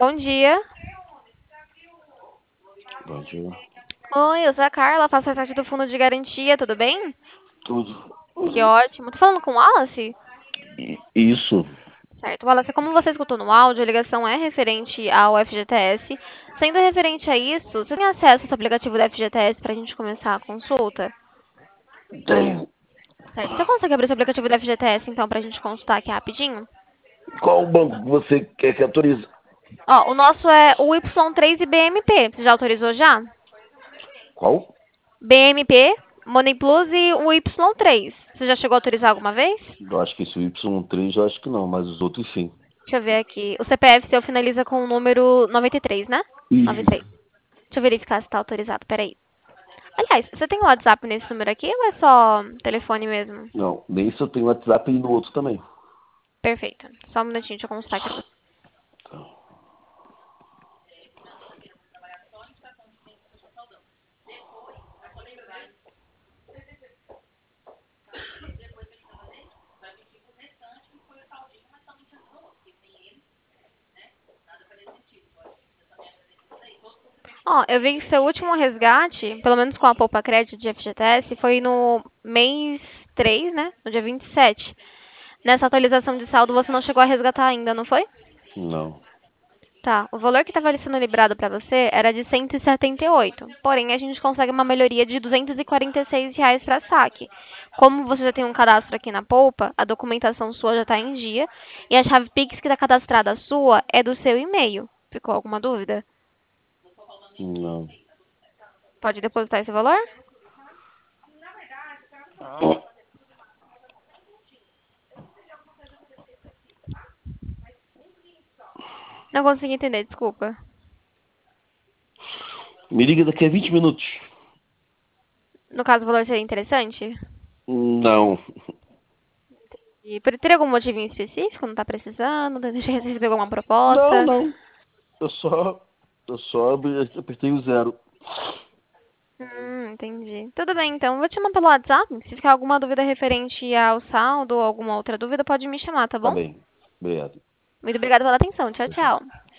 Bom dia. Bom dia. Oi, eu sou a Carla, faço parte do Fundo de Garantia, tudo bem? Tudo. Que ótimo. Tô falando com o Wallace? Isso. Certo. Wallace, como você escutou no áudio, a ligação é referente ao FGTS. Sendo referente a isso, você tem acesso ao aplicativo do FGTS para a gente começar a consulta? Tem. Certo. Você consegue abrir o aplicativo do FGTS, então, para a gente consultar aqui rapidinho? Qual banco que você quer que autorize? Ó, o nosso é o Y3 e BMP. Você já autorizou já? Qual? BMP, Money Plus e o Y3. Você já chegou a autorizar alguma vez? Eu acho que esse Y3, eu acho que não, mas os outros sim. Deixa eu ver aqui. O CPF seu finaliza com o número 93, né? Isso. 93. Deixa eu verificar se está autorizado. Peraí. Aliás, você tem o WhatsApp nesse número aqui ou é só telefone mesmo? Não, nesse eu tenho WhatsApp e no outro também. Perfeito. Só um minutinho, deixa eu consultar aqui pra você. Ó, eu vi que seu último resgate, pelo menos com a Poupa Crédito de FGTS, foi no mês 3, né? No dia 27. Nessa atualização de saldo você não chegou a resgatar ainda, não foi? Não. Tá, o valor que estava sendo liberado para você era de 178. Porém, a gente consegue uma melhoria de R$ 246 para saque. Como você já tem um cadastro aqui na Poupa, a documentação sua já está em dia e a chave Pix que está cadastrada sua é do seu e-mail. Ficou alguma dúvida? Não. Pode depositar esse valor? Não consegui entender, desculpa. Me liga daqui a 20 minutos. No caso, o valor seria interessante? Não. E teria algum motivo em específico? Não está precisando? Deixa eu receber alguma Não, proposta? não. Eu só apertei o zero. Entendi. Tudo bem, então. Vou te chamar pelo WhatsApp. Se ficar alguma dúvida referente ao saldo ou alguma outra dúvida, pode me chamar, tá Tá bom? bem. Obrigado. Muito obrigada pela atenção. Tchau, Tchau, tchau. tchau.